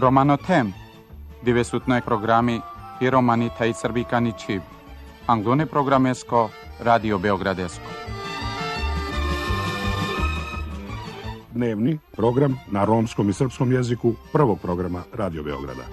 Romanotem, dive sutnoi programi i romanita i srbikani čib. Anglone programesko, Radio Beogradesko. Dnevni program na romskom i srpskom jeziku prvog programa Radio Beograda.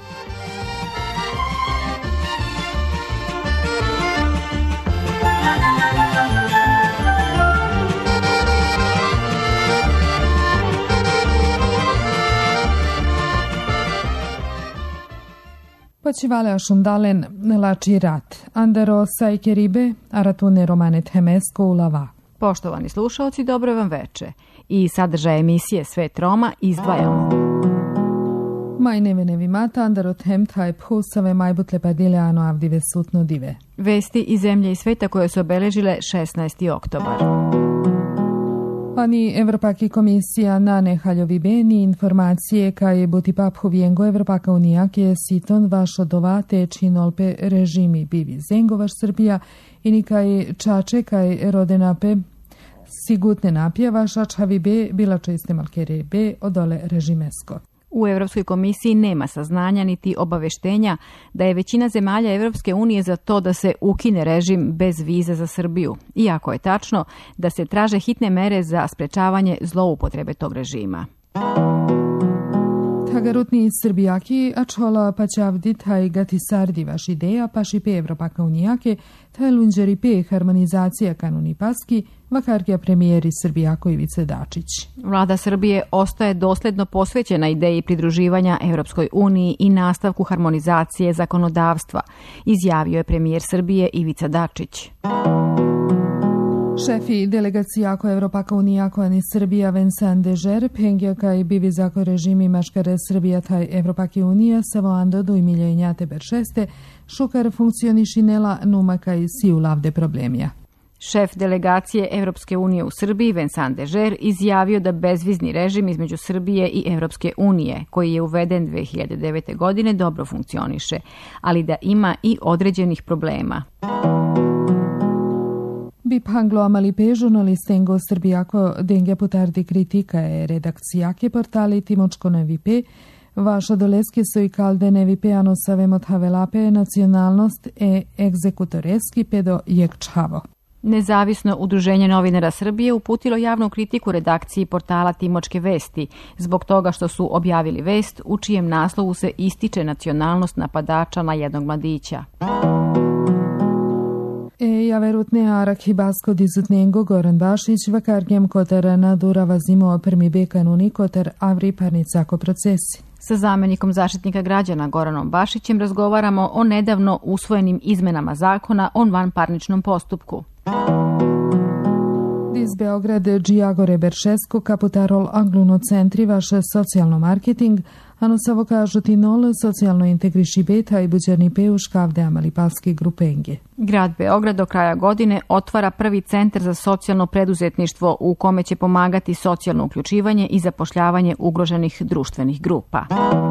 Počivale ašundalen lači rat, andero sajke ribe, aratune romanet hemesko ulava. Poštovani slušalci, dobro vam veče. I sadržaj emisije Svet Roma izdvajamo. Majneve nevimata, andarot hemtaj phusave majbutle padile ano avdive sutno dive. Vesti iz zemlje i sveta koje su obeležile 16. oktobar. Ani Evropaki komisija na nehaljovi beni informacije kaj buti paphu viengo Evropaka unijake siton vašo dovate činolpe režimi bivi zengovaš Srbija i nikaj čače kaj rodenape sigutne napjevaša čavi be bila česte malkere be odole režimesko. U Evropskoj komisiji nema saznanja niti obaveštenja da je većina zemalja Evropske unije za to da se ukine režim bez vize za Srbiju, iako je tačno da se traže hitne mere za sprečavanje zloupotrebe tog režima. Tagarutni Srbijaki, ačhola paćavdi taj gati sardi vaš ideja, paši pe Evropaka unijake, taj lunđeri pe harmonizacija kanuni paski, vakarkija premijeri Srbijako Ivice Dačić. Vlada Srbije ostaje dosledno posvećena ideji pridruživanja Evropskoj uniji i nastavku harmonizacije zakonodavstva, izjavio je premijer Srbije Ivica Dačić. Šefi delegacijako Evropaka unijako ani Srbija Vincent Dežer, pengijaka i bivi zako režimi maškare Srbija taj Evropaki unija savo andodu i miljenjate beršeste, šukar funkcionišinela numaka i siju lavde problemija. Šef delegacije Evropske unije u Srbiji, Vincent Dežer, izjavio da bezvizni režim između Srbije i Evropske unije, koji je uveden 2009. godine, dobro funkcioniše, ali da ima i određenih problema. Bip hanglo amalipe žurnalistengo Srbijako denge putardi kritika je redakcijake portali Timočko nevipe, vaša doleske su i kalde nevipe ano savemot havelape nacionalnost e egzekutoreski pedo jekčhavo. Nezavisno udruženje novinara Srbije uputilo javnu kritiku redakciji portala Timočke vesti zbog toga što su objavili vest u čijem naslovu se ističe nacionalnost napadača na jednog mladića. Ja verutne arak hibasko dizutnengo Goran Bašić vakargjem kotar nadurava zimo prmi be kanuni kotar avri parnicako procesi. Sa zamjenikom zaštitnika građana Goranom Bašićem razgovaramo o nedavno usvojenim izmenama zakona o vanparničnom postupku. Iz Beograd Džijagore Beršesko kaputarol angluno centri vaše socijalno marketing, ano savo kažu ti nol socijalno integriši beta i buđerni peuš kavde amalipalski grupenge. Grad Beograd do kraja godine otvara prvi centar za socijalno preduzetništvo u kome će pomagati socijalno uključivanje i zapošljavanje ugroženih društvenih grupa.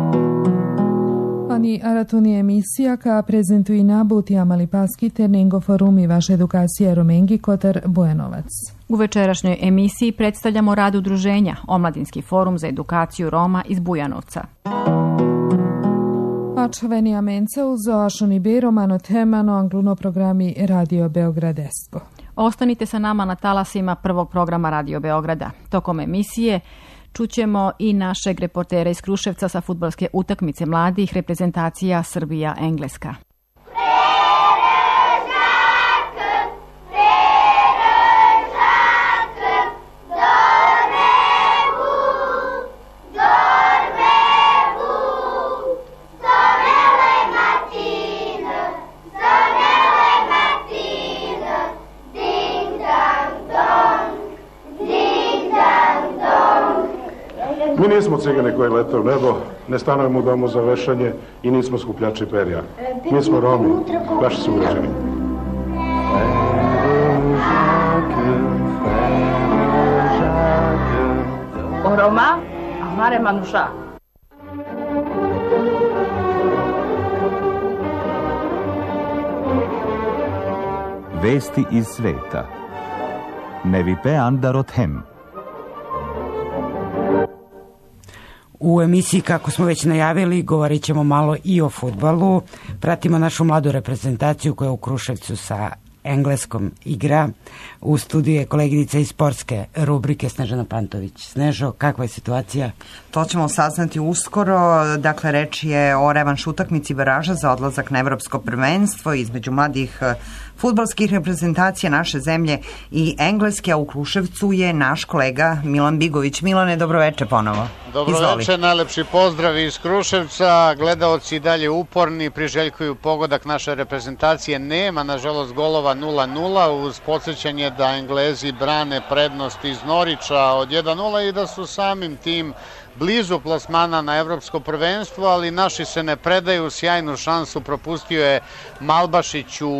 Ani aratuni emisija ka prezentuji nabuti amalipalski Ternengo forum i vaša edukacija Romengi Kotar Bojanovac. U večerašnjoj emisiji predstavljamo rad udruženja Omladinski forum za edukaciju Roma iz Bujanovca. Ačveni amence uz oašoni be romano temano angluno programi Radio Beogradesko. Ostanite sa nama na talasima prvog programa Radio Beograda. Tokom emisije čućemo i našeg reportera iz Kruševca sa fudbalske utakmice mladih reprezentacija Srbija-Engleska. Mi nismo cigane koji lete u nebo, ne stanujemo u domu za vešanje i nismo skupljači perja. Mi smo Romi, vaši su ugrađeni. Roma, amare manuša. Vesti iz sveta. Nevipe andarot hem. U emisiji, kako smo već najavili, govorit ćemo malo i o fudbalu. Pratimo našu mladu reprezentaciju koja u Kruševcu sa engleskom igra. U studiju je koleginica iz sportske rubrike Snežana Pantović. Snežo, kakva je situacija? To ćemo saznati uskoro. Dakle, reč je o revanš utakmici baraža za odlazak na evropsko prvenstvo između mladih fudbalskih reprezentacija naše zemlje i Engleske, a u Kruševcu je naš kolega Milan Bigović. Milane, dobroveče ponovo. Dobroveče, najlepši pozdrav iz Kruševca. Gledaoci i dalje uporni, priželjkuju pogodak naše reprezentacije. Nema, nažalost, golova 0-0 uz podsjećanje da Englezi brane prednost iz Norića od 1-0 i da su samim tim blizu plasmana na evropsko prvenstvo, ali naši se ne predaju. Sjajnu šansu propustio je Malbašić u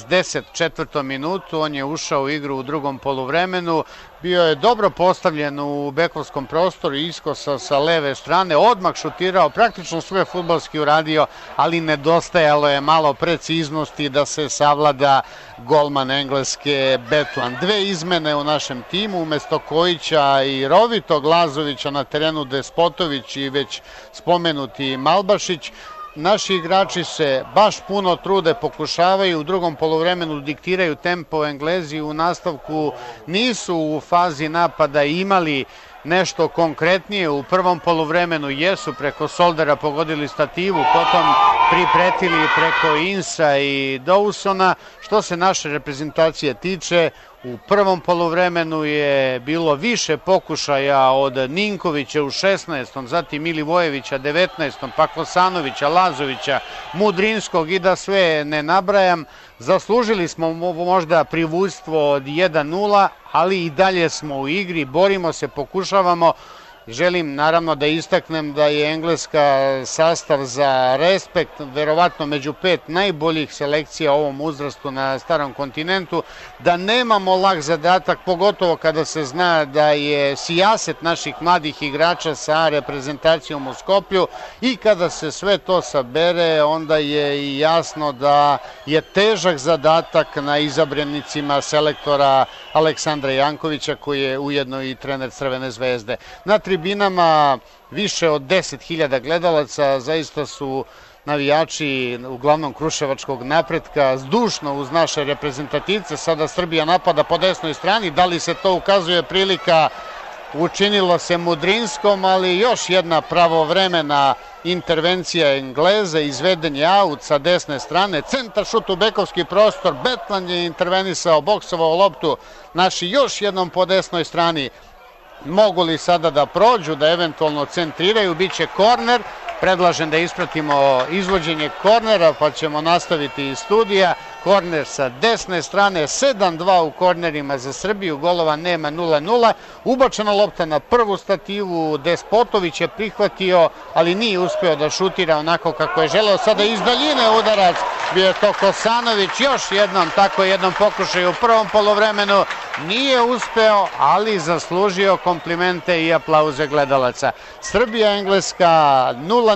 64. minutu. On je ušao u igru u drugom poluvremenu. Bio je dobro postavljen u bekovskom prostoru, iskosa sa leve strane, odmah šutirao, praktično sve fudbalski uradio, ali nedostajalo je malo preciznosti da se savlada golman Engleske Betlan. Dve izmene u našem timu, umesto Kojića i Rovitog Lazovića na terenu Despotović i već spomenuti Malbašić. Naši igrači se baš puno trude, pokušavaju, u drugom poluvremenu diktiraju tempo. Englezi u nastavku nisu u fazi napada imali nešto konkretnije. U prvom poluvremenu jesu preko Soldera pogodili stativu, potom pripretili preko Insa i Dawsona. Što se naše reprezentacije tiče, u prvom poluvremenu je bilo više pokušaja od Ninkovića u 16. zatim Milivojevića 19. pa Kosanovića, Lazovića, Mudrinskog i da sve ne nabrajam. Zaslužili smo možda privojstvo od 1-0, ali i dalje smo u igri, borimo se, pokušavamo. Želim naravno da istaknem da je Engleska sastav za respekt, verovatno među 5 najboljih selekcija u ovom uzrastu na starom kontinentu, da nemamo lak zadatak, pogotovo kada se zna da je sijaset naših mladih igrača sa reprezentacijom u Skoplju i kada se sve to sabere, onda je i jasno da je težak zadatak na izabranicima selektora Aleksandra Jankovića, koji je ujedno i trener Crvene zvezde. Na tribinama više od 10.000 gledalaca, zaista su navijači uglavnom kruševačkog Napretka zdušno uz naše reprezentativce. Sada Srbija napada po desnoj strani, da li se to ukazuje prilika, učinilo se Mudrinskom, ali još jedna pravovremena intervencija Engleza, izveden je aut sa desne strane, centar šut u bekovski prostor, Betlan je intervenisao, boksovao loptu, naši još jednom po desnoj strani. Mogu li sada da prođu, da eventualno centriraju, bit će korner. Predlažem da ispratimo izvođenje kornera, pa ćemo nastaviti iz studija. Korner sa desne strane, 7-2 u kornerima za Srbiju, golova nema, 0-0. Ubačena lopta na prvu stativu, Despotović je prihvatio, ali nije uspeo da šutira onako kako je želeo. Sada iz daljine udarac, bio je to Kosanović, još jednom, tako jednom pokušaju u prvom poluvremenu. Nije uspeo, ali zaslužio komplimente i aplauze gledalaca. Srbija-Engleska 0-0,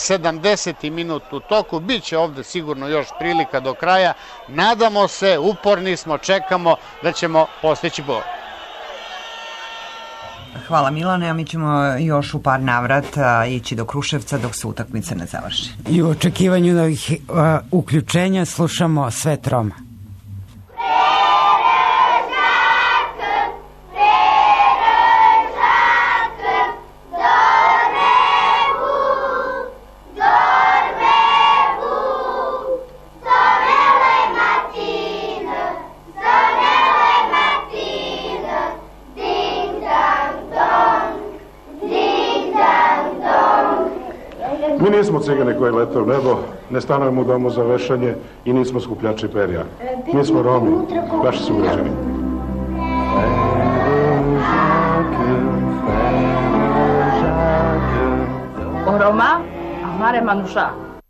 70. minut u toku. Biće ovde sigurno još prilika do kraja. Nadamo se, uporni smo, čekamo da ćemo postići gol. Hvala Milane, a mi ćemo još u par navrata ići do Kruševca dok se utakmica ne završi. I u očekivanju novih uključenja slušamo Svet Roma. Mi nismo cigane koji lete u nebo, ne stanujemo u domu za vešanje i nismo skupljači perja. Mi smo Romi, vaši sugrađani. Roma, amare manuša.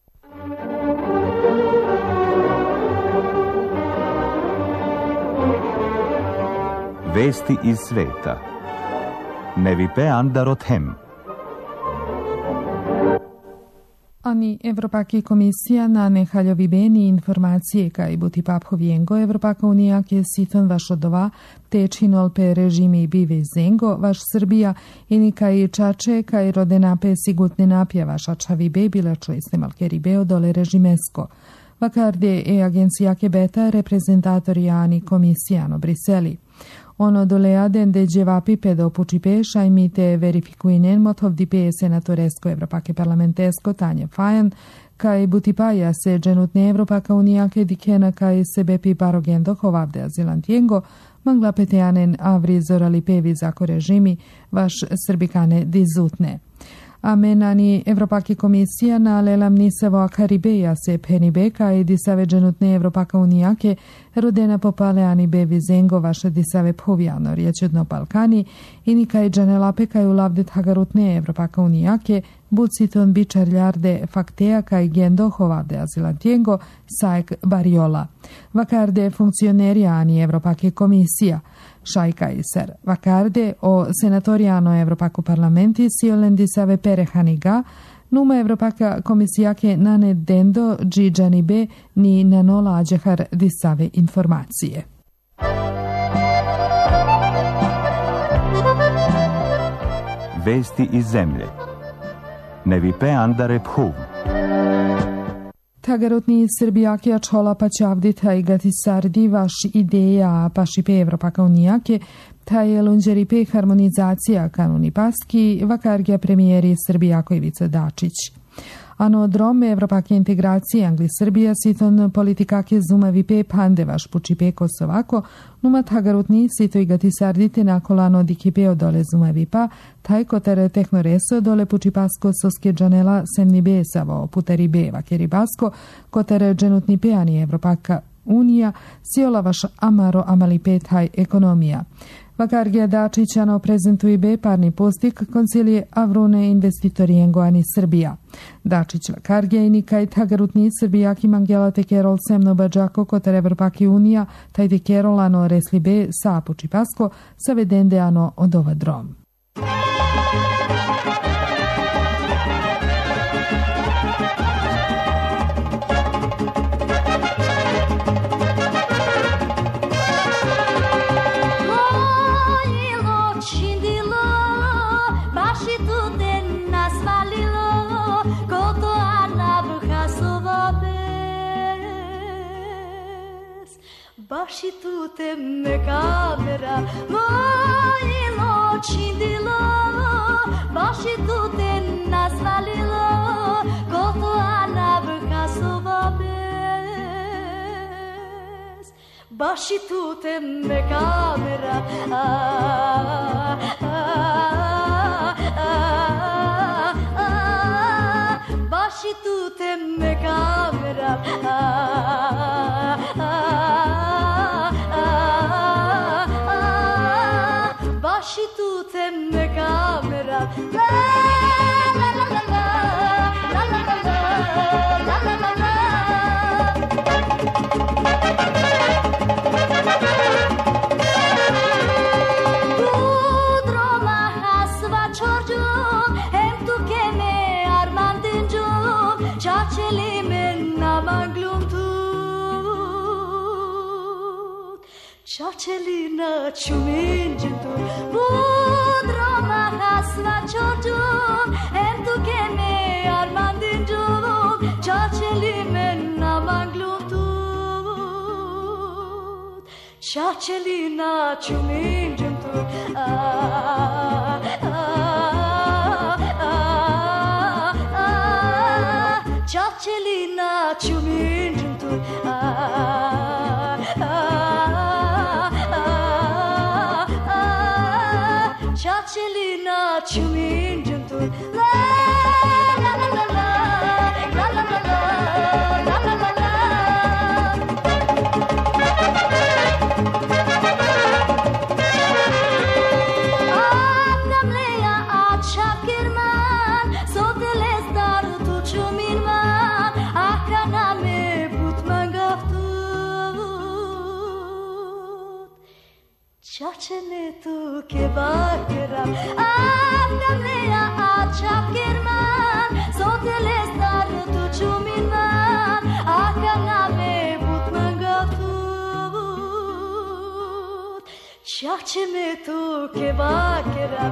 Vesti iz sveta. Nevipe Andarothem. Ani Evropaki komisija na nehaljovi beni informacije kaj buti paphoviengo Evropaka unija ke siton vaš odova te činolpe režimi bive zengo vaš Srbija i kaj čače kaj rodenape sigutne napja vaša čavi bebila čojste malkeribeo dole režimesko. Vakarde e agencija Kebeta reprezentatori ani komisijano Briseli. Ono doleaden de djevapi pedo pučipe šajmite verifikuinen motovdipe senatoresko Evropake parlamentesko Tanje Fajan, kaj butipaja se dženutne Evropaka unijake dikena kaj sebepi barogendo hovavde azilantiengo, mangla peteanen avri zorali pevi zako režimi, vaš srbikane dizutne. Amenani Evropaki komisija na lelam nisevo akaribeja se penibeka i disave dženutne Evropaka unijake rodena popale ani bevi zengo vaše disave povijano riječedno Balkani i nikaj džanelape kaj ulavdet hagarutne Evropaka unijake buciton bičarljarde fakteja kaj gendo hovavde azilantiengo saek bariola. Vakarde funkcionerija ani Evropake komisija. Šajka i ser vakarde o senatoriano Evropaku parlamenti siolen disave perehaniga, numa Evropaka komisijake nane dendo džiđani be ni nanola ađehar disave informacije. Vesti iz zemlje. Nevipe Andare Phuv. Tagarutni Srbijake čola pa čavdita i gatisardi vaš ideja pašipe Evropaka unijake, ta je lunđeripe harmonizacija kanuni paski vakargija premijeri Srbijako Ivica Dačić. Ano drome Evropake integracije Angli-Srbija siton politikake zumavipe pande vaš pučipe Kosovako, numa tagarutni sito i gatisardite nakolano dikipeo dole zumavipa, taj kotere tehnoreso dole pučipasko soske džanela semnibe savo putaribe vakeribasko, kotere dženutni peani Evropaka unija, siola vaš amaro amalipe taj ekonomija. Vakargija Dačićano prezentuje be parni postik koncilije avrune investitorijengo ani Srbija. Dačić vakargija i nikaj tagarutni Srbijaki mangjela te kerol semno bađako kotar Evropaki unija, taj te kerolano resli be sa pučipasko sa vedendeano od ova drom. Baš i tu te me kamera mojilo čindilo, baš i tu te nasvalilo, gotovo na vrha soba bez. Baš i tu te me kamera baš i tu te me kamera baš i tu te me kamera la la la la la la la la la la la. Udroma hasva čorđom em tu ke me armandinđom čačeli me na maglum tu čačeli na čuminđentu budroma hasva čorđom em tu ke me armandinđom čačeli me na maglum tu čačeli na čuminđentu čačeli na čuminđentu čačeli na čuminđentu la la la la la la la la la la la. Amnamleja a čakirman sotele staru tu čuminman akana me butman gaftu čačene tu ke bakeram amnamleja a čakirman sotele staru Čačime tu kebakera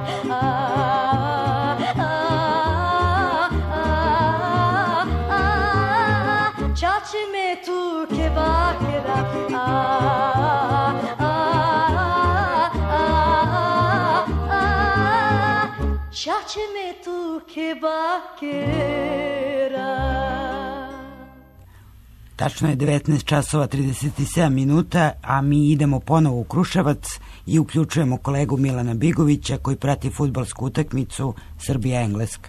Čačime tu kebakera Čačime tu kebakera. Tačno je 19 časova 37 minuta, a mi idemo ponovo u Kruševac i uključujemo kolegu Milana Bigovića koji prati fudbalsku utakmicu Srbija-Engleska.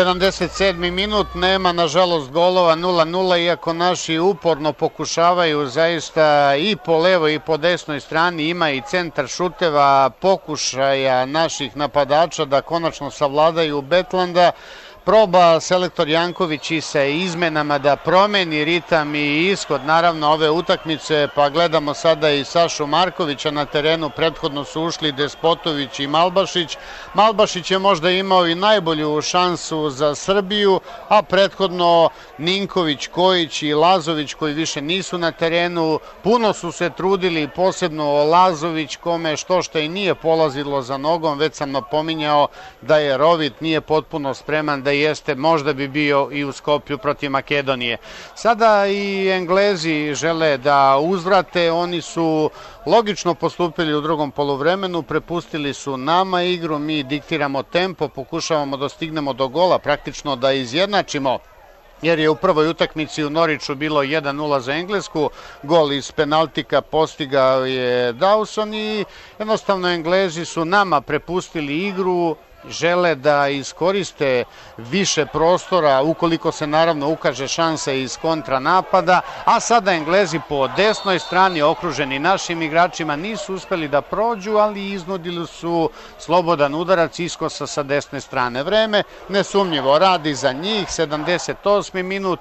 77. minut, nema nažalost golova, 0-0, iako naši uporno pokušavaju zaista i po levoj i po desnoj strani, ima i centar šuteva, pokušaja naših napadača da konačno savladaju Betlanda. Proba selektor Janković i sa izmenama da promeni ritam i ishod naravno ove utakmice, pa gledamo sada i Sašu Markovića na terenu, prethodno su ušli Despotović i Malbašić. Malbašić je možda imao i najbolju šansu za Srbiju, a prethodno Ninković, Kojić i Lazović koji više nisu na terenu, puno su se trudili, posebno Lazović kome što i nije polazilo za nogom, već sam napominjao da je rovit, nije potpuno spreman, da jeste, možda bi bio i u Skoplju protiv Makedonije. Sada i Englezi žele da uzvrate, oni su logično postupili u drugom poluvremenu, prepustili su nama igru, mi diktiramo tempo, pokušavamo da stignemo do gola, praktično da izjednačimo, jer je u prvoj utakmici u Noriću bilo 1-0 za Englesku, gol iz penaltika postigao je Dawson i jednostavno Englezi su nama prepustili igru, žele da iskoriste više prostora ukoliko se naravno ukaže šansa iz kontranapada, a sada Englezi po desnoj strani okruženi našim igračima nisu uspeli da prođu, ali iznudili su slobodan udarac iskosa sa desne strane. Vreme nesumnjivo radi za njih, 78. minut,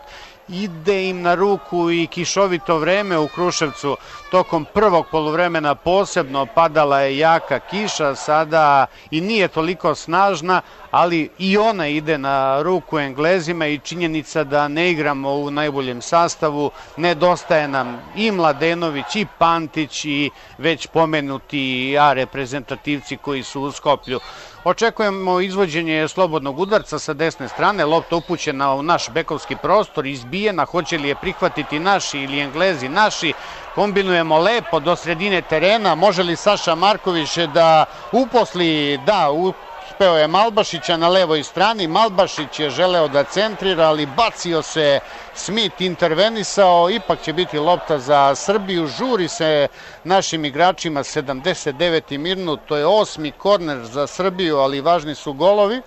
ide im na ruku i kišovito vreme u Kruševcu. Tokom prvog poluvremena posebno padala je jaka kiša, sada i nije toliko snažna, ali i ona ide na ruku Englezima i činjenica da ne igramo u najboljem sastavu, nedostaje nam i Mladenović i Pantić i već pomenuti A reprezentativci koji su u Skoplju. Očekujemo izvođenje slobodnog udarca sa desne strane, lopta upućena u naš bekovski prostor, izbijena, hoće li je prihvatiti naši ili Englezi naši, kombinujemo lepo do sredine terena, može li Saša Marković da uposli, da, uspeo je Malbašića na levoj strani, Malbašić je želeo da centrira, ali bacio se Smith, intervenisao, ipak će biti lopta za Srbiju, žuri se našim igračima, 79. minut, to je 8. korner za Srbiju, ali važni su golovi.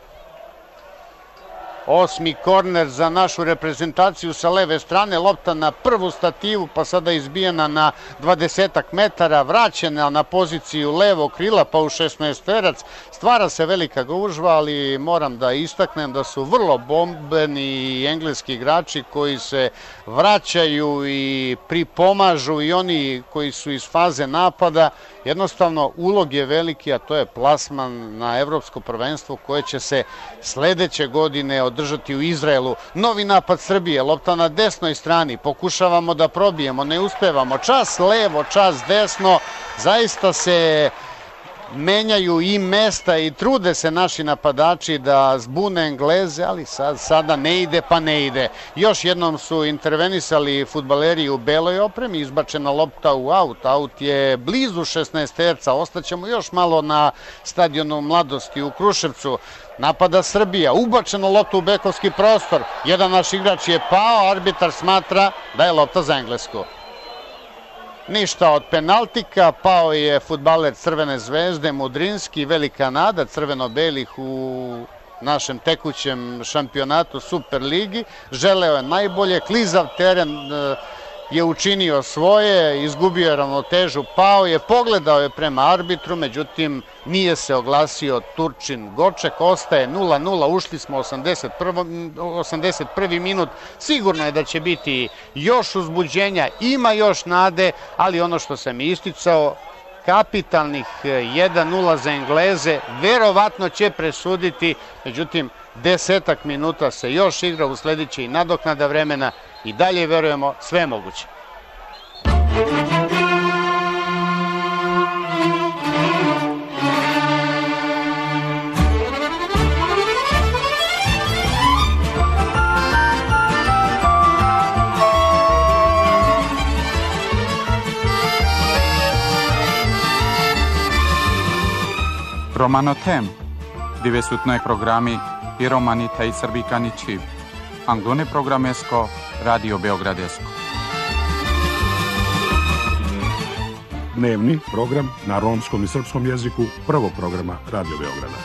8. korner za našu reprezentaciju sa leve strane, lopta na prvu stativu, pa sada izbijena na 20 metara, vraćena na poziciju levog krila, pa u 16-terac. Stvara se velika gužva, ali moram da istaknem da su vrlo bombeni engleski igrači koji se vraćaju i pripomažu i oni koji su iz faze napada. Jednostavno, ulog je veliki, a to je plasman na evropsko prvenstvo koje će se sledeće godine održati u Izraelu. Novi napad Srbije, lopta na desnoj strani, pokušavamo da probijemo, ne uspevamo. Čas levo, čas desno, zaista se menjaju i mesta i trude se naši napadači da zbune Engleze, ali sada ne ide pa ne ide. Još jednom su intervenisali fudbaleri u beloj opremi, izbačena lopta u aut, aut je blizu 16-terca, ostaćemo još malo na stadionu Mladosti u Kruševcu. Napada Srbija, ubačeno loptu u bekovski prostor, jedan naš igrač je pao, arbitar smatra da je lopta za Englesku. Ništa od penaltika, pao je fudbaler Crvene zvezde Mudrinski, velika nada crveno-belih u našem tekućem šampionatu Superligi. Želeo je najbolje, klizav teren je učinio svoje, izgubio je ravnotežu, pao je, pogledao je prema arbitru, međutim nije se oglasio Turčin Goček, ostaje 0-0, ušli smo 81. minut, sigurno je da će biti još uzbuđenja, ima još nade, ali ono što sam isticao, kapitalnih 1-0 za Engleze, verovatno će presuditi, međutim 10 minuta se još igra, u sledeće i nadoknada vremena i dalje verujemo sve je moguće. Romano tem, dove sutnoj programi i romani taj srbikani čiv. Anglone programesko, Radio Beogradesko. Dnevni program na romskom i srpskom jeziku prvog programa Radio Beograda.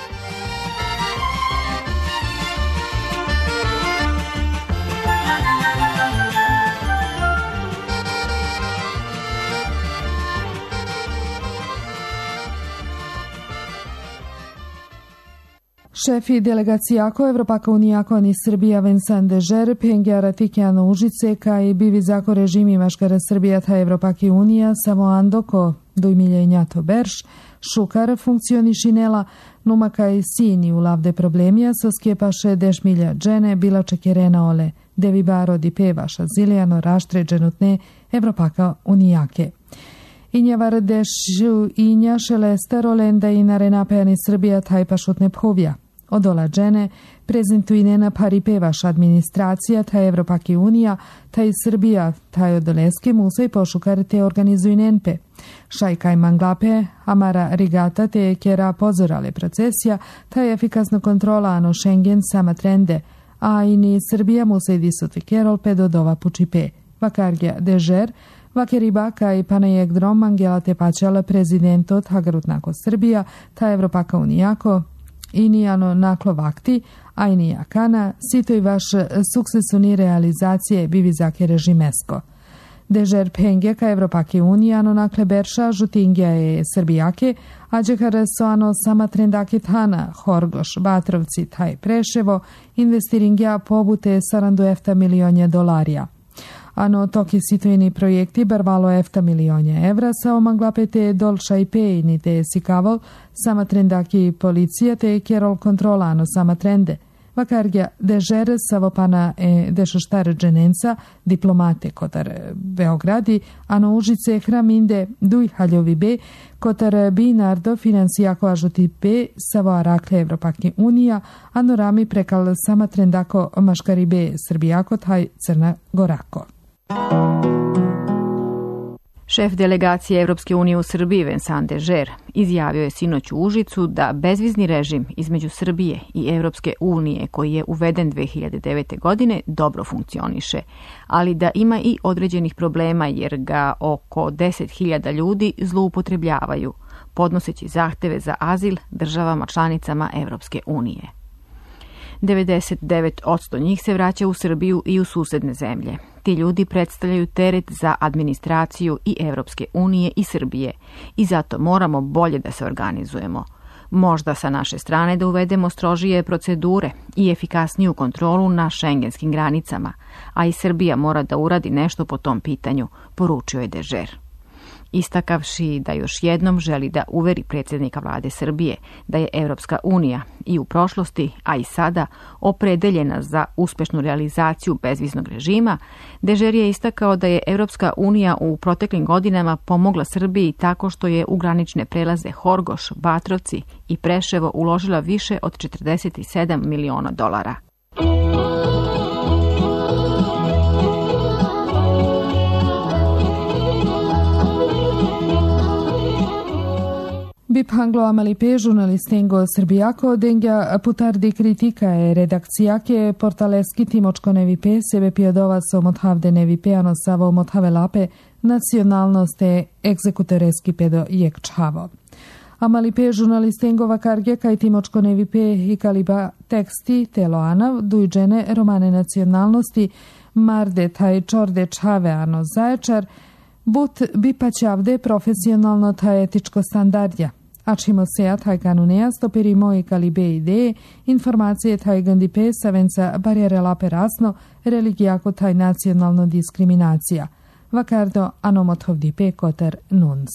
Šefi delegacijako Evropaka unijako ni Srbija Vincent Dežer, Pengera Tikjano Užice, kaj bivi zako režimi Maškara Srbija ta Evropaki unija, samo Andoko, dojmiljenjato Berš, Šukar funkcionišinela, numa kaj sini u lavde problemija, sa skjepaše dešmilja džene, bila čekerena ole, devi baro di pevaša zilijano raštre dženutne Evropaka unijake. Injavar dešu inja šelestero lenda i narenapejani Srbija taj pašutne phovja. Odola džene prezentujnena pari pevaš administracija taj Evropaki unija, taj Srbija, taj odoleske musaj pošukar te organizujnenpe. Šajkaj manglape, amara rigata te kjera pozorale procesija, taj efikasno kontrola ano Schengen sama trende, a i ni Srbija musaj disuti kerol pedodova pučipe. Vakargja Dežer, Vakeribaka i Panajek Drom Angela Tepačala prezidentot Hagarutnako Srbija, ta Evropaka unijako, inijano naklo vakti, a inijakana, sito i vaš sukcesuni realizacije bivizake režimesko. Dežer Pengeka Evropake unijano nakle Berša, žutingja je Srbijake, a džekar soano sama trendake Tana, Horgoš, Batrovci, taj Preševo, investiringja pobute $7 milionja dolarija. Ano toki situjeni projekti barvalo €1 milionja evra sa omanglapete dolša i pejni te sikavol sama trendaki policija te kerol kontrola ano sama trende. Vakargja Dežer savopana dešoštar dženenca diplomate kotar Beogradi, ano Užice hraminde duj haljovi be kotar binardo finansijako ažuti be savo arakle Evropake unija, ano rami prekal sama trendako maškari be Srbijako taj Crna Gorako. Šef delegacije Evropske unije u Srbiji Vincent Dežer izjavio je sinoć u Užicu da bezvizni režim između Srbije i Evropske unije koji je uveden 2009. godine dobro funkcioniše, ali da ima i određenih problema jer ga oko 10.000 ljudi zloupotrebljavaju, podnoseći zahteve za azil državama članicama Evropske unije. 99% njih se vraća u Srbiju i u susedne zemlje. Ti ljudi predstavljaju teret za administraciju i Evropske unije i Srbije i zato moramo bolje da se organizujemo. Možda sa naše strane da uvedemo strožije procedure i efikasniju kontrolu na šengenskim granicama, a i Srbija mora da uradi nešto po tom pitanju, poručio je Dežer. Istakavši da još jednom želi da uveri predsjednika vlade Srbije da je Evropska unija i u prošlosti, a i sada, opredeljena za uspešnu realizaciju bezviznog režima, Dežer je istakao da je Evropska unija u proteklim godinama pomogla Srbiji tako što je u granične prelaze Horgoš, Batrovci i Preševo uložila više od $47 miliona. Bip Anglo Amalipe, žurnalistengo Srbijako, dengja putardi kritika je redakcijake portaleski Timočko nevipe, sebe pijadova so mothavde nevipe, ano savo mothave lape, nacionalnoste egzekutoreski pedo jekčhavo. Amalipe žurnalistengo vakarge kaj Timočko nevipe i kaliba teksti teloanav, dujđene romane nacionalnosti, marde taj čorde čhave ano zaječar, but bipaćavde profesionalno taj etičko standardja. A čimo seja taj kanuneja stopiri moji kalibe ideje, informacije taj gandipe savenca barijere lape rasno, religijako taj nacionalno diskriminacija. Vakardo anomotovdipe kotar nuns.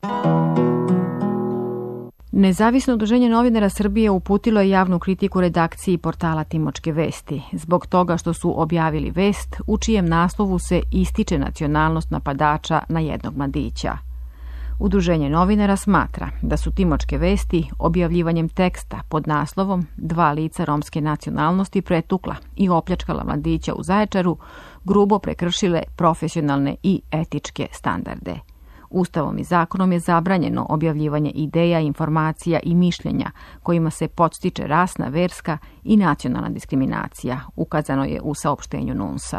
Nezavisno udruženje novinara Srbije uputilo je javnu kritiku redakciji portala Timočke vesti zbog toga što su objavili vest u čijem naslovu se ističe nacionalnost napadača na jednog mladića. Udruženje novinara smatra da su Timočke vesti objavljivanjem teksta pod naslovom 2 lica romske nacionalnosti pretukla i opljačkala mladića u Zaječaru grubo prekršile profesionalne i etičke standarde. Ustavom i zakonom je zabranjeno objavljivanje ideja, informacija i mišljenja kojima se podstiče rasna, verska i nacionalna diskriminacija, ukazano je u saopštenju NUNS-a.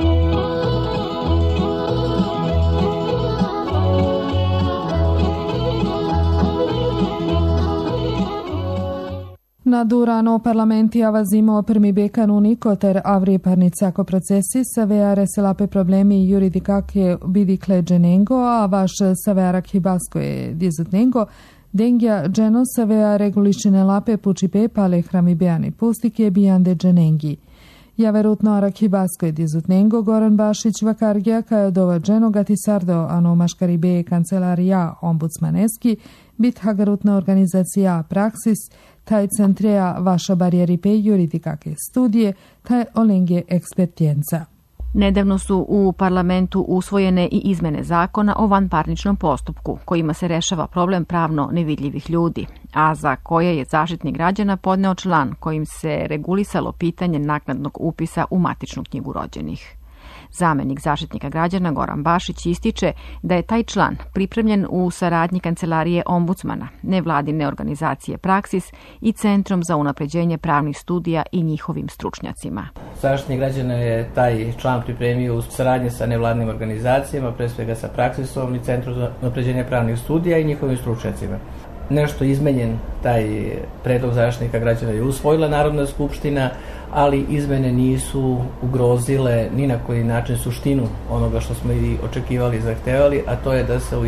Na Durano parlamenti avazimo primi becano unico ter avri parnițaco processi savea selape problemi juridicake bidikle genengo, a vaš savea hibasco e dizutnengo, dengia geno savea regulišine lape pučipe pale hrami beani pustike bijande genengi. Ja verutno Arakibasko je dizutnengo Goran Bašić Vakargija kao je dovađeno gatisardo ano maškaribe kancelarija ombudsmaneski bit hagarutna organizacija Praksis taj centreja vaša barijeripe juridikake studije taj olengje ekspertjenca. Nedavno su u parlamentu usvojene i izmene zakona o vanparničnom postupku, kojima se rešava problem pravno nevidljivih ljudi, a za koje je Zaštitnik građana podneo član kojim se regulisalo pitanje naknadnog upisa u matičnu knjigu rođenih. Zamenik Zaštitnika građana Goran Bašić ističe da je taj član pripremljen u saradnji Kancelarije ombudsmana, nevladine organizacije Praksis i Centrom za unapređenje pravnih studija i njihovim stručnjacima. Zaštitnik građana je taj član pripremio u saradnji sa nevladnim organizacijama, pre svega sa Praksisom i Centrom za unapređenje pravnih studija i njihovim stručnjacima. Nešto izmenjen taj predlog Zaštitnika građana je usvojila Narodna skupština, ali izmene nisu ugrozile ni na koji način suštinu onoga što smo i očekivali i zahtevali, a to je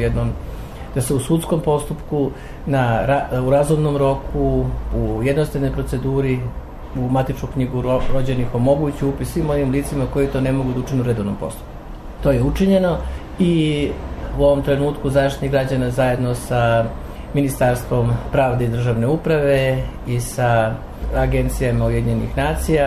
da se u sudskom postupku u razumnom roku, u jednostavnoj proceduri, u matičnu knjigu rođenih omogući upis svim onim licima koji to ne mogu da učine u redovnom postupku. To je učinjeno i u ovom trenutku Zaštitnik građana zajedno sa Ministarstvom pravde i državne uprave i sa agencijama Ujedinjenih nacija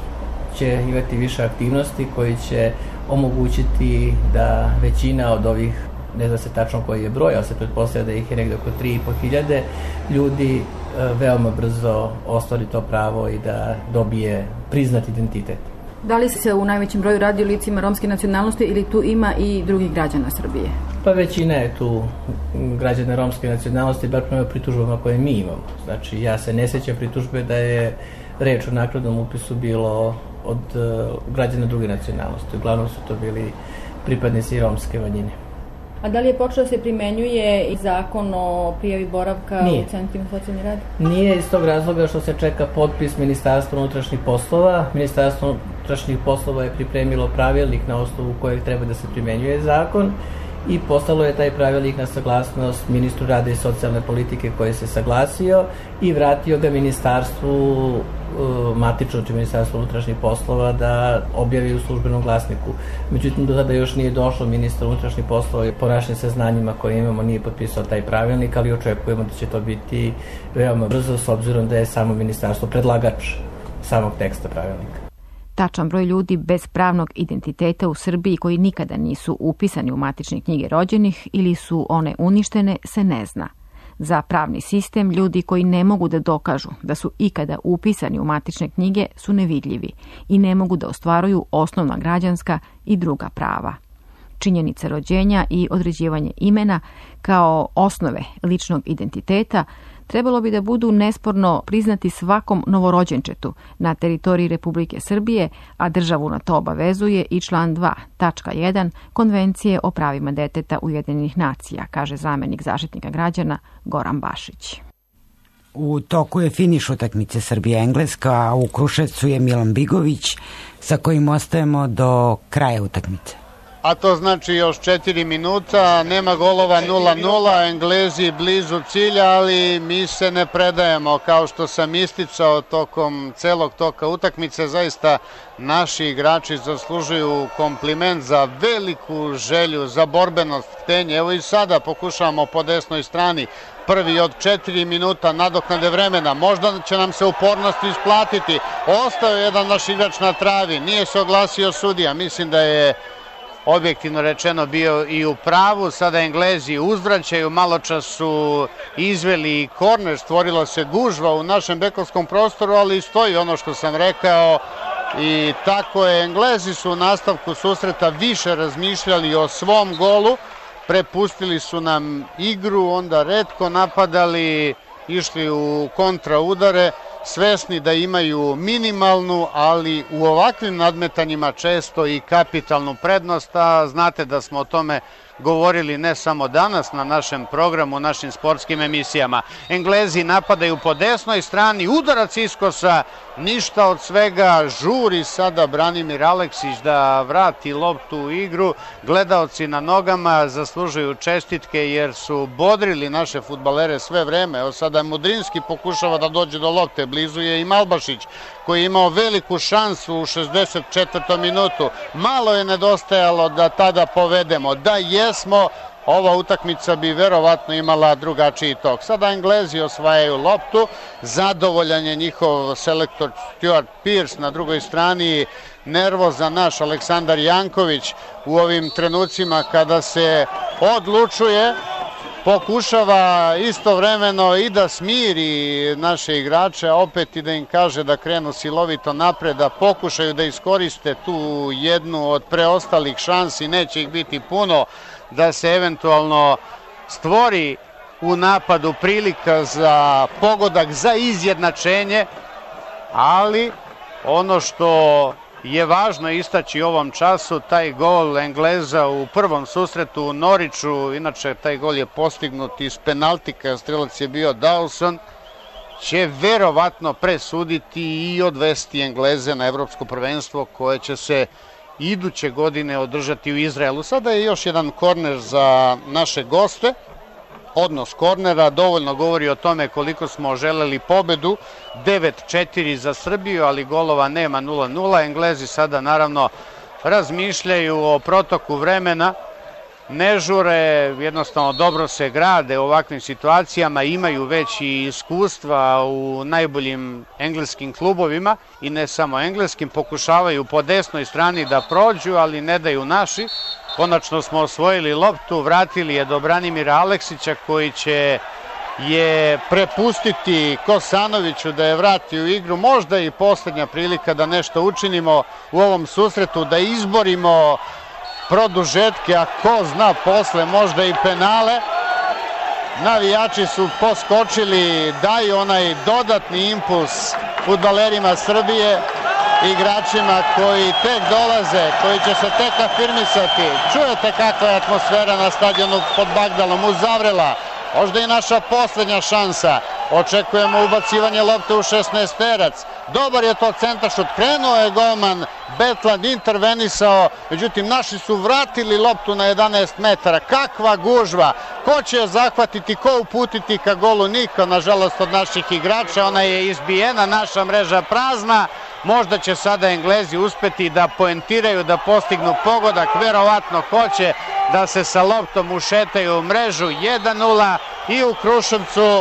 će imati više aktivnosti koji će omogućiti da većina od ovih, ne zna se tačno koji je broj, ali se pretpostavlja da ih je negdje oko 3.500 ljudi veoma brzo ostvari to pravo i da dobije priznat identitet. Da li se u najvećem broju radi o licima romske nacionalnosti ili tu ima i drugih građana Srbije? Pa većina je tu građana romske nacionalnosti, bar prema pritužbama koje mi imamo. Znači, ja se ne sjećam pritužbe da je reč o naknadnom upisu bilo od građana druge nacionalnosti. Uglavnom su to bili pripadnici romske manjine. A da li je počeo da se primenjuje i zakon o prijavi boravka u centrima socijalni rad? Nije, iz tog razloga što se čeka potpis Ministarstva unutrašnjih poslova. Ministarstvo unutrašnjih poslova je pripremilo pravilnik na osnovu kojeg treba da se primenjuje zakon i poslalo je taj pravilnik na saglasnost ministru rada i socijalne politike koji se saglasio i vratio ga ministarstvu matično, či Ministarstvo unutrašnjih poslova da objavi u službenom glasniku. Međutim, do tada još nije došlo ministar unutrašnjih poslova i po našim saznanjima koje imamo nije potpisao taj pravilnik, ali očekujemo da će to biti veoma brzo s obzirom da je samo ministarstvo predlagač samog teksta pravilnika. Tačan broj ljudi bez pravnog identiteta u Srbiji koji nikada nisu upisani u matične knjige rođenih ili su one uništene se ne zna. Za pravni sistem ljudi koji ne mogu da dokažu da su ikada upisani u matične knjige su nevidljivi i ne mogu da ostvaruju osnovna građanska i druga prava. Činjenica rođenja i određivanje imena kao osnove ličnog identiteta trebalo bi da budu nesporno priznati svakom novorođenčetu na teritoriji Republike Srbije, a državu na to obavezuje i član 2, tačka 1 Konvencije o pravima deteta Ujedinjenih nacija, kaže zamenik Zaštitnika građana Goran Bašić. U toku je finiš utakmice Srbija-Engleska, a u Kruševcu je Milan Bigović sa kojim ostajemo do kraja utakmice. A to znači još 4 minuta, nema golova 0-0, Englezi blizu cilja, ali mi se ne predajemo. Kao što sam isticao tokom celog toka utakmice, zaista naši igrači zaslužuju kompliment za veliku želju, za borbenost, htenje. Evo i sada pokušavamo po desnoj strani, prvi od 4 minuta nadoknade vremena, možda će nam se upornost isplatiti. Ostao je jedan naš igrač na travi, nije se oglasio sudija, mislim da je objektivno rečeno bio i u pravu. Sada Englezi uzvraćaju, malo čas su izveli i korner, stvorilo se gužva u našem bekovskom prostoru, ali stoji ono što sam rekao i tako je. Englezi su u nastavku susreta više razmišljali o svom golu, prepustili su nam igru, onda retko napadali, išli u kontraudare, svesni da imaju minimalnu, ali u ovakvim nadmetanjima često i kapitalnu prednost, a znate da smo o tome govorili ne samo danas na našem programu, našim sportskim emisijama. Englezi napadaju po desnoj strani, udarac iskosa, ništa od svega, žuri sada Branimir Aleksić da vrati loptu u igru. Gledaoci na nogama zaslužuju čestitke jer su bodrili naše fudbalere sve vreme. Evo sada Mudrinski pokušava da dođe do lopte, blizu je i Malbašić koji je imao veliku šansu u 64. minutu. Malo je nedostajalo da tada povedemo. Da jesmo, ova utakmica bi verovatno imala drugačiji tok. Sada Englezi osvajaju loptu, zadovoljan je njihov selektor Stuart Pearce, na drugoj strani nervozan naš Aleksandar Janković u ovim trenucima kada se odlučuje, pokušava istovremeno i da smiri naše igrače, a opet i da im kaže da krenu silovito napred, da pokušaju da iskoriste tu jednu od preostalih šansi, neće ih biti puno, da se eventualno stvori u napadu prilika za pogodak, za izjednačenje, ali ono što je važno istaći u ovom času, taj gol Engleza u prvom susretu u Noriću, inače taj gol je postignut iz penaltika, strelac je bio Dawson, će verovatno presuditi i odvesti Engleze na evropsko prvenstvo koje će se iduće godine održati u Izraelu. Sada je još jedan korner za naše goste. Odnos kornera dovoljno govori o tome koliko smo želeli pobedu. 9-4 za Srbiju, ali golova nema, 0-0. Englezi sada naravno razmišljaju o protoku vremena, ne žure, jednostavno dobro se grade u ovakvim situacijama, imaju već i iskustva u najboljim engleskim klubovima i ne samo engleskim, pokušavaju po desnoj strani da prođu, ali ne daju naši. Konačno smo osvojili loptu, vratili je do Branimira Aleksića koji će je prepustiti Kosanoviću da je vrati u igru. Možda i poslednja prilika da nešto učinimo u ovom susretu, da izborimo produžetke, a ko zna posle možda i penale. Navijači su poskočili, daju onaj dodatni impuls fudbalerima Srbije, igračima koji tek dolaze, koji će se tek afirmisati. Čujete kakva je atmosfera na stadionu pod Bagdalom, uz Zavrela. Možda i naša poslednja šansa. Očekujemo ubacivanje lopte u 16-terac. Dobar je to centaršut. Krenuo je golman Betland, intervenisao. Međutim, naši su vratili loptu na 11 metara. Kakva gužva. Ko će je zahvatiti, ko uputiti ka golu? Niko, nažalost, od naših igrača. Ona je izbijena, naša mreža prazna. Možda će sada Englezi uspeti da poentiraju, da postignu pogodak. Verovatno hoće da se sa loptom ušetaju u mrežu. 1-0 i u Kruševcu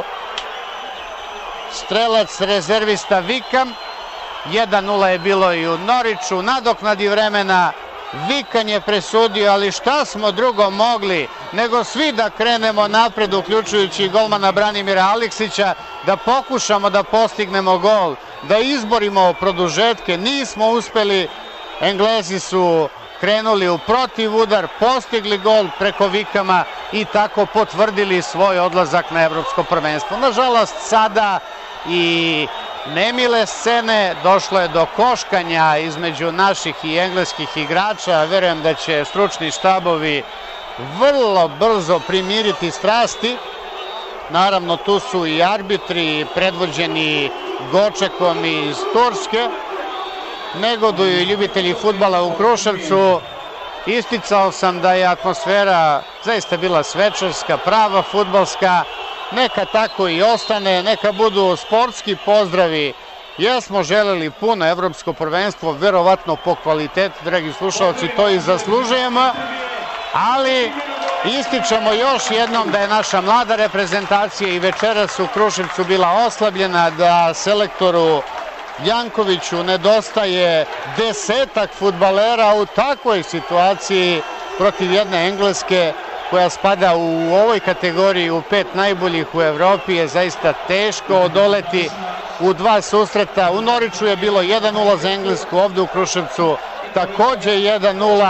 strelac rezervista Vikam. 1-0 je bilo i u Noriću. Nadoknadi vremena Vikan je presudio, ali šta smo drugo mogli nego svi da krenemo napred, uključujući golmana Branimira Aleksića, da pokušamo da postignemo gol, da izborimo produžetke. Nismo uspeli, Englezi su krenuli u protivudar, postigli gol preko Vikama i tako potvrdili svoj odlazak na evropsko prvenstvo. Nažalost, sada i nemile scene, došlo je do koškanja između naših i engleskih igrača. Verujem da će stručni štabovi vrlo brzo primiriti strasti. Naravno, tu su i arbitri predvođeni Gočekom iz Turske. Negoduju i ljubitelji fudbala u Kruševcu. Isticao sam da je atmosfera zaista bila svečarska, prava fudbalska. Neka tako i ostane, neka budu sportski pozdravi. Jesmo želeli puno evropsko prvenstvo, verovatno po kvalitetu, dragi slušalci, to i zaslužujemo, ali ističemo još jednom da je naša mlada reprezentacija i večeras u Kruševcu bila oslabljena, da selektoru Jankoviću nedostaje 10 fudbalera u takvoj situaciji protiv jedne Engleske koja spada u ovoj kategoriji u 5 najboljih u Evropi, je zaista teško odoleti u 2 susreta. U Noriću je bilo 1-0 za Englesku, ovde u Kruševcu takođe 1-0.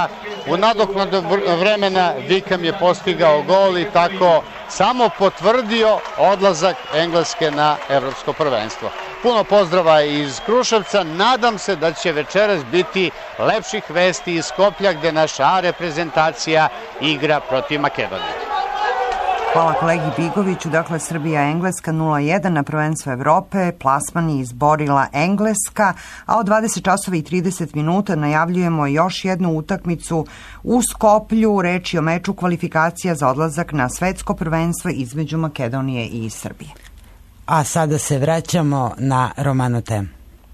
U nadoknadu vremena Vikam je postigao gol i tako samo potvrdio odlazak Engleske na evropsko prvenstvo. Puno pozdrava iz Kruševca, nadam se da će večeras biti lepših vesti iz Skoplja gde naša A reprezentacija igra protiv Makedonije. Hvala kolegi Bigoviću. Dakle, Srbija-Engleska 0-1 na prvenstvu Evrope. Plasman je izborila Engleska, a od 20 časova i 30 minuta najavljujemo još jednu utakmicu u Skoplju. Reč je o meču kvalifikacija za odlazak na svetsko prvenstvo između Makedonije i Srbije. A sada se vraćamo na Romano tem.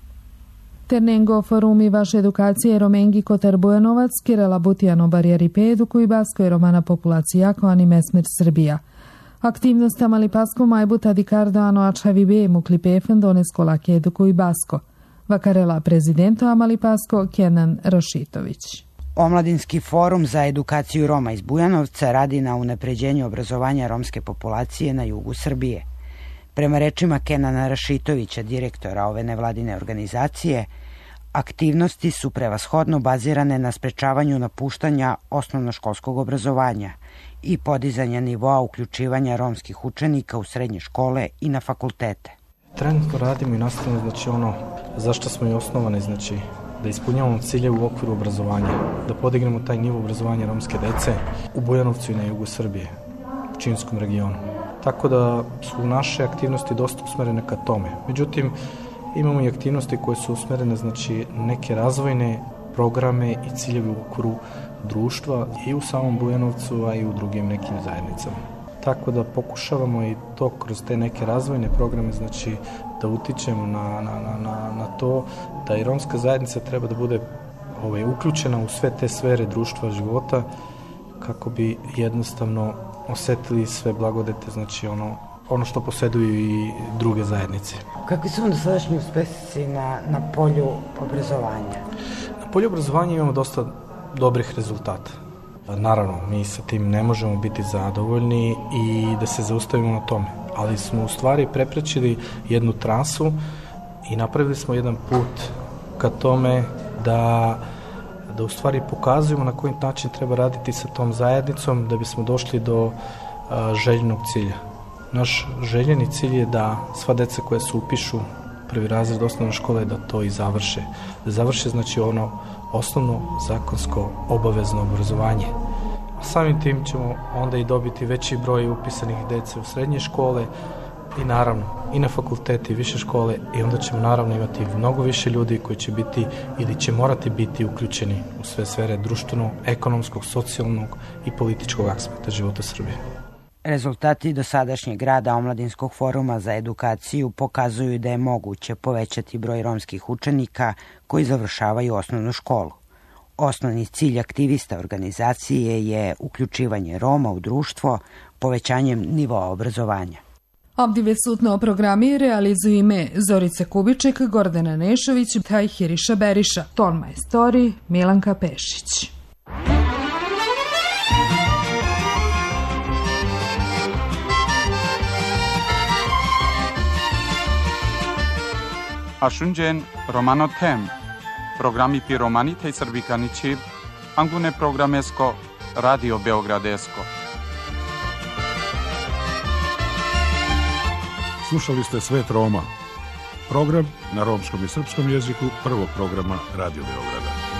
Ternengo forumi vaše edukacije Romengi Kotar Bujanovac, Kirela Butijano Barijari Eduku i Basko je romana populacija Koani Mesmer Srbija. Aktivnost Amali Pasko Majbuta Dikardo Ano Ačavibe Muklipefen Donesko Lake Eduku i Basko. Vakarela prezidento Amali Pasko Kenan Rašitović. Omladinski forum za edukaciju Roma iz Bujanovca radi na unapređenju obrazovanja romske populacije na jugu Srbije. Prema rečima Kenana Rašitovića, direktora ove nevladine organizacije, aktivnosti su prevashodno bazirane na sprečavanju napuštanja osnovnoškolskog obrazovanja i podizanja nivoa uključivanja romskih učenika u srednje škole i na fakultete. Trenutno radimo i nastavimo, znači ono zašto smo i osnovani, znači da ispunjavamo ciljeve u okviru obrazovanja, da podignemo taj nivo obrazovanja romske dece u Bujanovcu i na jugu Srbije, u Pčinjskom regionu. Tako da su naše aktivnosti dosta usmerene ka tome. Međutim, imamo i aktivnosti koje su usmerene, znači, neke razvojne programe i ciljevi u okviru društva i u samom Bujanovcu, a i u drugim nekim zajednicama. Tako da pokušavamo i to kroz te neke razvojne programe, znači, da utičemo na to da i romska zajednica treba da bude uključena u sve te sfere društva, života, kako bi jednostavno osetili sve blagodete, znači ono što posjeduju i druge zajednice. Kakvi su vam dosadašnji uspesi na polju obrazovanja? Na polju obrazovanja imamo dosta dobrih rezultata. Naravno, mi sa tim ne možemo biti zadovoljni i da se zaustavimo na tome, ali smo u stvari preprečili jednu transu i napravili smo jedan put ka tome da u stvari pokazujemo na koji način treba raditi sa tom zajednicom da bismo došli do željenog cilja. Naš željeni cilj je da sva deca koja se upišu prvi razred osnovne škole da to i završe. Da završe znači ono osnovno zakonsko obavezno obrazovanje. A samim tim ćemo onda i dobiti veći broj upisanih dece u srednje škole i naravno i na fakultete i više škole i onda ćemo naravno imati mnogo više ljudi koji će biti ili će morati biti uključeni u sve sfere društvenog, ekonomskog, socijalnog i političkog aspekta života Srbije. Rezultati dosadašnjeg rada Omladinskog foruma za edukaciju pokazuju da je moguće povećati broj romskih učenika koji završavaju osnovnu školu. Osnovni cilj aktivista organizacije je uključivanje Roma u društvo povećanjem nivoa obrazovanja. Obdive sutno programi realizuju ime Zorica Kubiček, Gordana Nešović, taj Hiriša Beriša, ton majstori Milanka Pešić. Ashunjen Romano Tem, programi pi Romanite i Srbikanići, Angune programesko, Radio Beogradesko. Slušali ste Svet Roma, program na romskom i srpskom jeziku prvog programa Radio Beograda.